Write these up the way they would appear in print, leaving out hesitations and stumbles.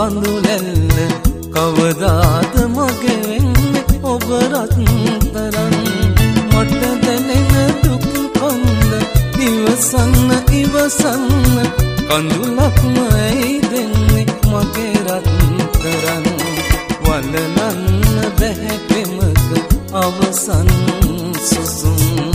කඳුලැල්ල කවදාද මගේ වෙන්නේ ඔබ රත්තරන් මට දැනෙන දුක් කොන්ද ඉවසන්න ඉවසන්න කඳුලක්ම ඇයි දෙන්නේ මගේ රත්තරන් වලලන්න බැහැ පෙමක අවසන් සුසුම්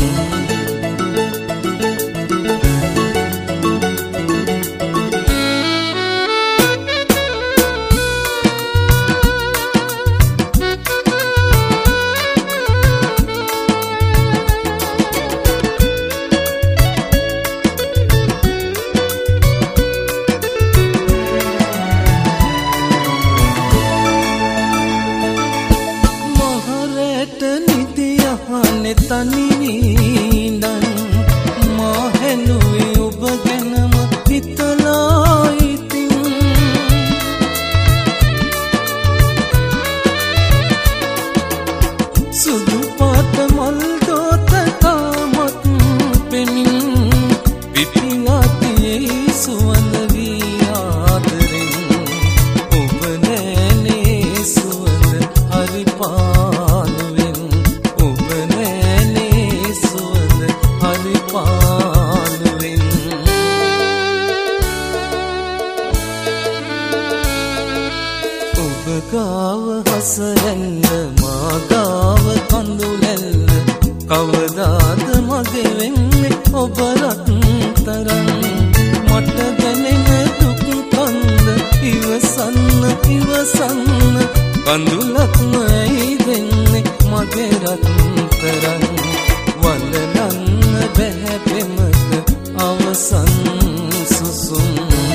තනිවිඳන් මා හැලුවේ ඔබ ගැනම හිතලා ඉතින් සුදු පාට මල් දොත තාමත් පෙමින් පිපිලාතියේ සුවඳ වී ආදරෙන් ඔබ නෑනේ සුවඳ හරි පාළුවෙන් ඔබ ගාව හසරැල්ල මා ගාව කඳුලැල්ල කවදාද මගේ වෙන්නේ ඔබ රත්තරන් මට දැනෙන දුක් කන්ද ඉවසන්න ඉවසන්න කඳුලක්ම ඇයි දෙන්නේ මගේ රත්තරන් වලලන්න බැහැ පෙමක අවසන් සුසුම්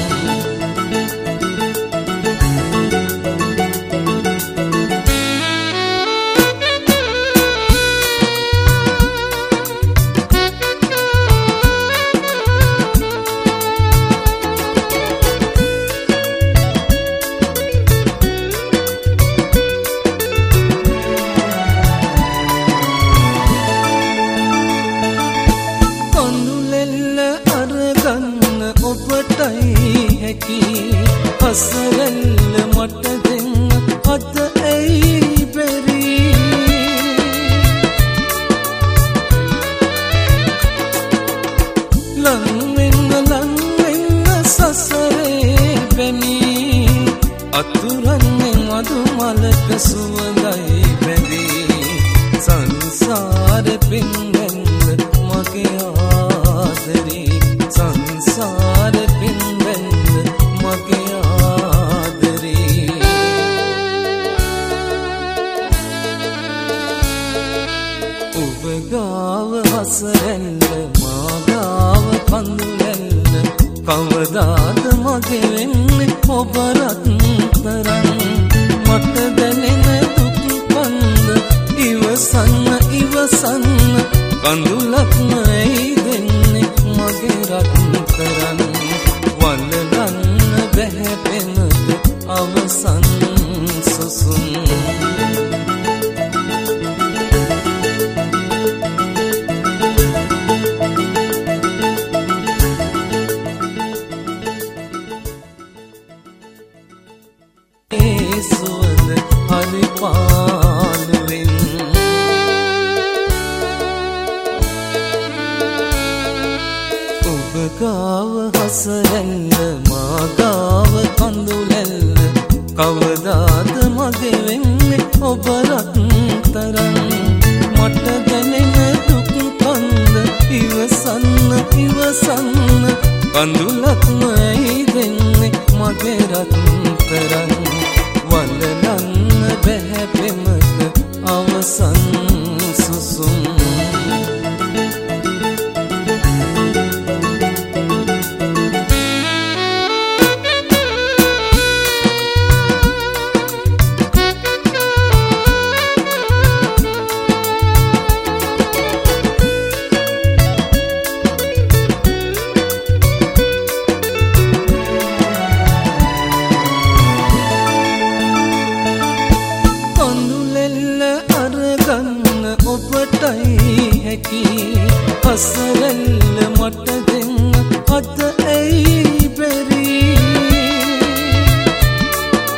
ඔබටයි හැකි හසරැල්ල මට දෙන්න අද ඇයි බැරි ලංවෙන්න සසරේ බැමි අතුරන්නේ මధు මලක සුවඳයි බැඳී සංසාර පින්වැන්න මගේ ආදරේ සංසාර පින්වැන්න මගේ ආදරේ ඔබ ගාව හසරැල්ල මා ගාව කඳුලැල්ල කවදාද මගේ වෙන්නේ ඔබ රත්තරන් මට දැනෙන දුක් කන්ද ඉවසන්න ඉවසන්න කඳුලක්ම ඇයි දෙන්නේ මගේ රත්තරන් වලලන්න බැහැ පෙමක අවසන් සුසුම් සුවඳ හරි පාළුවෙන් ඔබ ගාව හසරැල්ල මා ගාව කඳුලැල්ල කවදාද මගේ වෙන්නේ ඔබ රත්තරන් මට දැනෙන දුක් කන්ද ඉවසන්න ඉවසන්න කඳුලක්ම ඇයි දෙන්නේ මගේ රත්තරන් වලලන්න බැහැ පෙමක අවසන් සුසුම් ඔබටයි හැකි හසරැල්ල මට දෙන්න අද ඇයි බැරි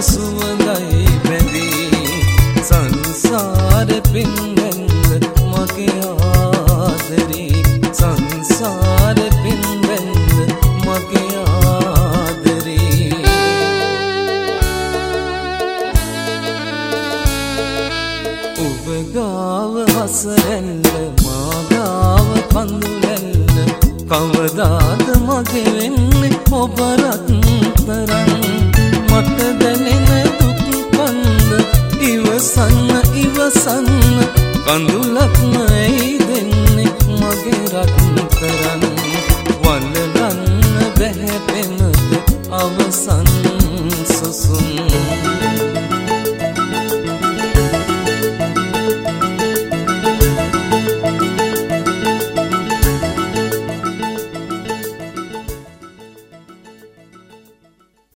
සුවඳයි බැඳී සංසාර පින්වැන්න මගේ ආදරේ සංසාර පින්වැන්න මගේ ආදරේ ඔබ ගාව හසරැල්ල මා ගාව කඳුලැල්ල කවදාද මගේ වෙන්නේ ඔබ රත්තරන් මට දැනෙන දුක් කන්ද ඉවසන්න ඉවසන්න කඳු